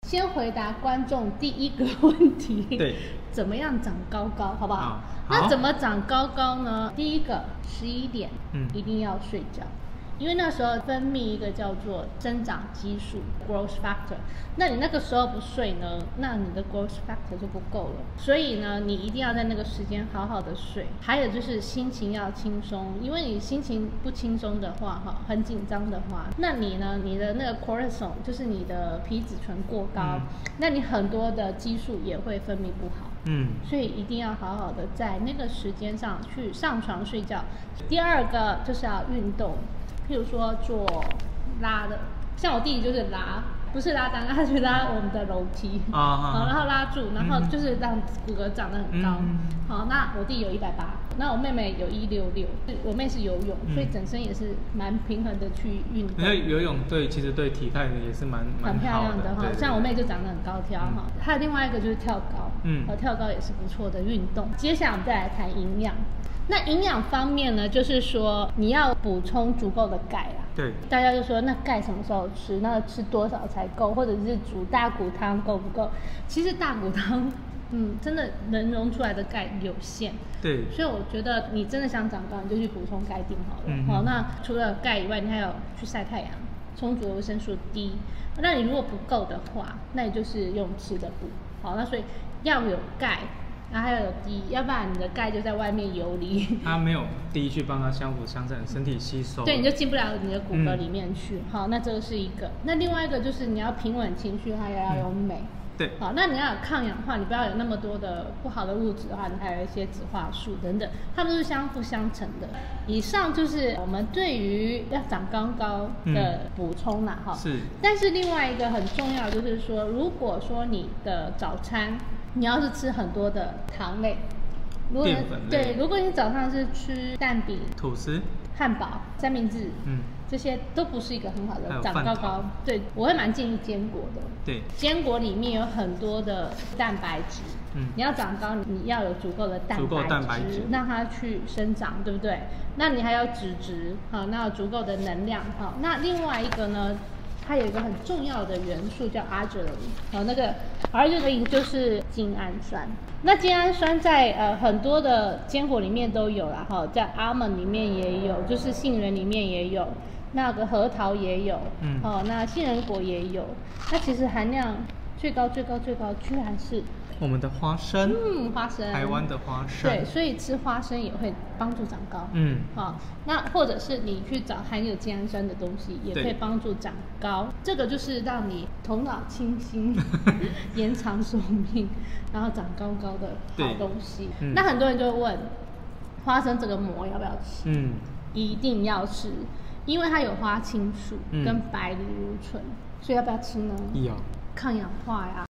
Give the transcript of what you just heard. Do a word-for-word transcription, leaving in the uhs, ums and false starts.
先回答观众第一个问题， 对， 怎么样长高高，好不好？ 好那怎么长高高呢？第一个，十一点， 嗯， 一定要睡觉。因为那时候分泌一个叫做生长激素 （growth factor）， 那你那个时候不睡呢，那你的 growth factor 就不够了。所以呢，你一定要在那个时间好好的睡。还有就是心情要轻松，因为你心情不轻松的话，哈，很紧张的话，那你呢，你的那个 cortisol 就是你的皮质醇过高，嗯、那你很多的激素也会分泌不好。嗯，所以一定要好好的在那个时间上去上床睡觉。第二个就是要运动。譬如说做拉的，像我弟弟就是拉，不是拉单，他去拉我们的楼梯，啊、好，然后拉住，然后就是让骨骼长得很高。嗯、好，那我弟有一百八，那我妹妹有一六六，我妹是游泳，嗯、所以整身也是蛮平衡的去运动。 因为游泳对，其实对体态也是蛮很漂亮的哈。像我妹就长得很高挑哈。嗯、还有另外一个就是跳高，嗯，跳高也是不错的运动。接下来我们再来谈营养。那营养方面呢，就是说你要补充足够的钙啦。 对， 大家就说那钙什么时候吃？那吃多少才够？或者是煮大骨汤够不够？其实大骨汤，嗯，真的能溶出来的钙有限。 对， 所以我觉得你真的想长高，你就去补充钙锭好了。嗯、好，那除了钙以外，你还有去晒太阳，充足的维生素 D。那你如果不够的话，那你就是用吃的补。好，那所以要有钙。然后还要有 D， 要不然你的钙就在外面游离。 它没有 D 去帮它相辅相成，身体吸收。 对，你就进不了你的骨骼里面去。嗯、好，那这个是一个。那另外一个就是你要平稳情绪，它也要有美。嗯、 对。 好，那你要有抗氧化，你不要有那么多的不好的物质的话，你还有一些植化素等等，它们都是相辅相成的。以上就是我们对于要长高高的补充啦，哈、嗯。 是。 但是另外一个很重要就是说，如果说你的早餐你要是吃很多的糖类，如果淀粉类， 对，如果你早上是吃蛋饼、 吐司、 汉堡、三明治，嗯，这些都不是一个很好的长高高。对，我会蛮建议坚果的。 对， 坚果里面有很多的蛋白质，嗯，你要长高，你要有足够的蛋白质，足够蛋白质让它去生长，对不对？那你还有脂质，好，那有足够的能量，好，那另外一个呢？它有一个很重要的元素叫 arginine， 好，那个 arginine 就是精氨酸。那精氨酸在呃很多的坚果里面都有啦，哈，在 almond 里面也有，就是杏仁里面也有，那个核桃也有，嗯，哦，那杏仁果也有。那其实含量最高最高最高居然是我们的花生， 嗯，花生， 台湾的花生， 对，所以吃花生也会帮助长高， 嗯， 好、哦，那或者是你去找含有精氨酸的东西，也可以帮助长高。这个就是让你头脑清新，延长寿命，然后长高高的好东西。嗯、那很多人就会问，花生这个膜要不要吃？嗯，一定要吃，因为它有花青素跟白藜芦醇，嗯、所以要不要吃呢？ 要， 抗氧化呀。